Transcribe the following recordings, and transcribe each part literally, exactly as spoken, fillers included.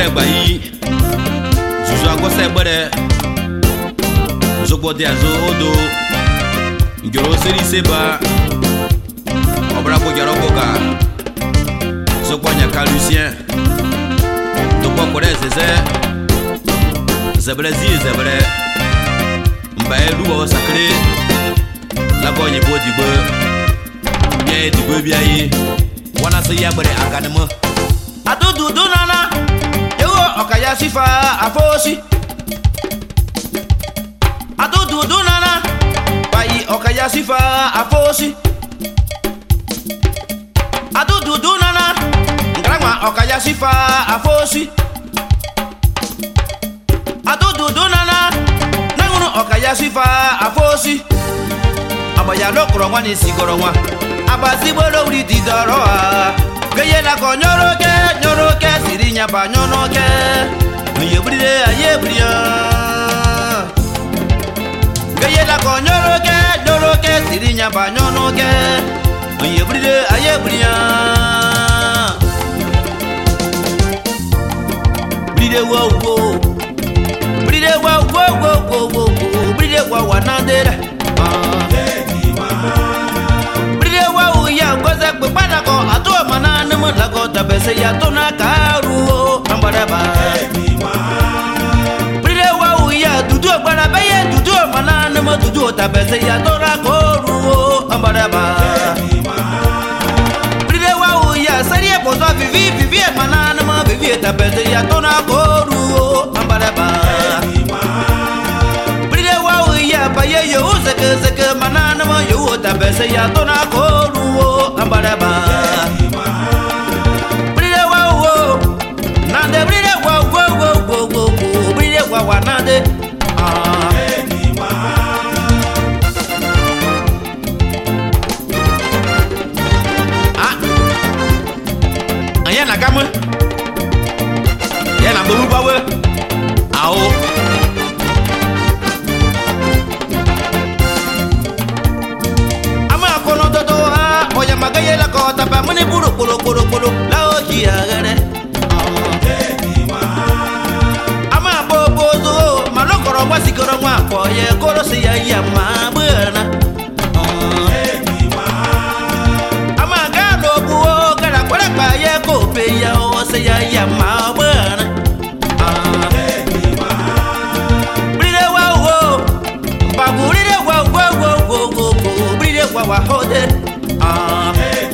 bayi Zuzu agose gbere Zogbo de azo odo Ngiro seri seba Obra bo jaro boga Zogbo nyaka Lucien Zogbo kore zeze Zebre zi zebre Mbaye luwa sakre Labo nye bo digbe Biye digbe biye Wana se yagbere akanemo Adudu dunana Ewo okaya sifa afosi Adudu dunana Bayi okaya sifa afosi Adudu dunana Ngrama okaya sifa afosi Adudu dunana Nangunu okaya sifa afosi Abaya lokro wani sigoro wa Abasi bolo uri didoroa Geye la ko nyoroke, nyoroke, sirinya ba nyonoke Miye bride aye bria Geye la ko nyoroke, nyoroke, sirinya ba nyonoke Miye bride aye bria Bride wo wo Bride wo wo wo wo wo Bride wo wanandera Bride wo ya goza kwe padako Atua mana nemu lago tabese ya tona karu Ambaraba Bride wo ya dudu para beye dudu mana nemu dudu tabese ya tona koru Ambaraba Bride wo ya sarie pozo vivi vivi mana nemu vivi tabese ya tona koru Ambaraba Bride wo ya baye yo zeke zeke mana nemu yo tabese ya tona koru Ambaraba Bride wo wo Nande bride wo wo wo wo wo wo Bride wo wa nande Ah Ah Ayana gamu Yana buru bawe Ao Ama kono dodo ha Oya magaye la kota pa mani buru kulu kulu kulu La oji agare Ama bobo zo Malokoro wa sikoro wa Koye koro se ya ya ma Bwana Ama galo buo Gara kore pa ye kope ya O se ya ya ma Bwana Bride wa wo Baguride wa wo wo wo wo wo Bride wa wa hode Ah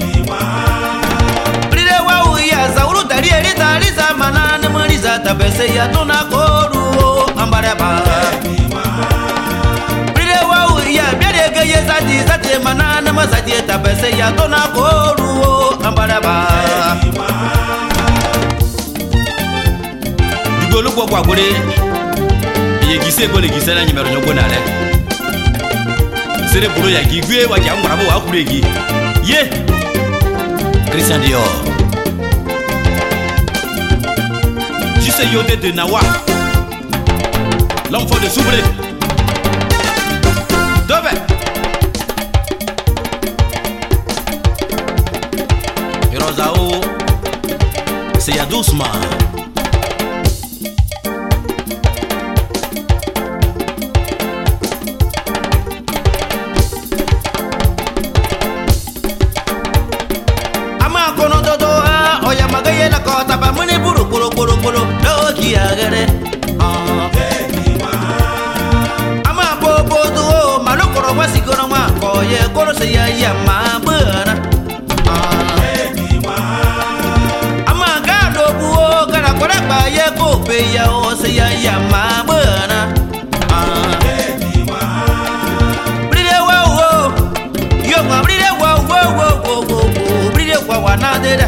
Bride wa wo ya zauru tari eri tari za manane mariza tabese ya tona koru Ambaraba Bride wa wo ya biade geye zati zati manane mazati tabese ya tona koru Ambaraba Dugolo kwa kwa kore Ye gise gole gise na nyimero nyongo na le Sere buro ya gigwe wa jangura bo wa kuregi Ye Christian Dior Jise Yode de Nawa L'enfant de Soubré Dove Hirozao C'est ya doucement La kota pa mani buru kulu kulu kulu Loki agare Ama bobo duo Malokoro wa sikoro wa Koye koro se ya ya ma Bwana Ama gado buo Gara kore pa ye kope ya O se ya ya ma Bwana Bride wa wo Yo ma bride wa wo wo wo wo Bride wa wa na dede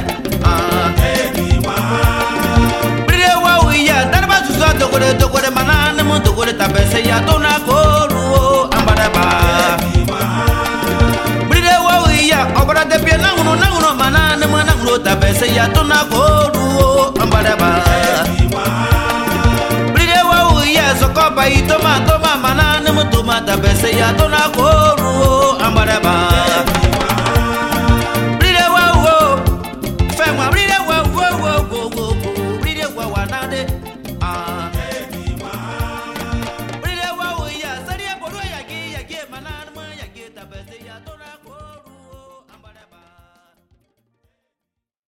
Tokore tokore manane mo tokore tabese ya tona koru Ambaraba Bride wa ya obra de pie nanguno nanguno manane mo nanguno tabese ya tona koru Ambaraba Bride wa ya sokopa itoma toma manane mo toma tabese ya tona koru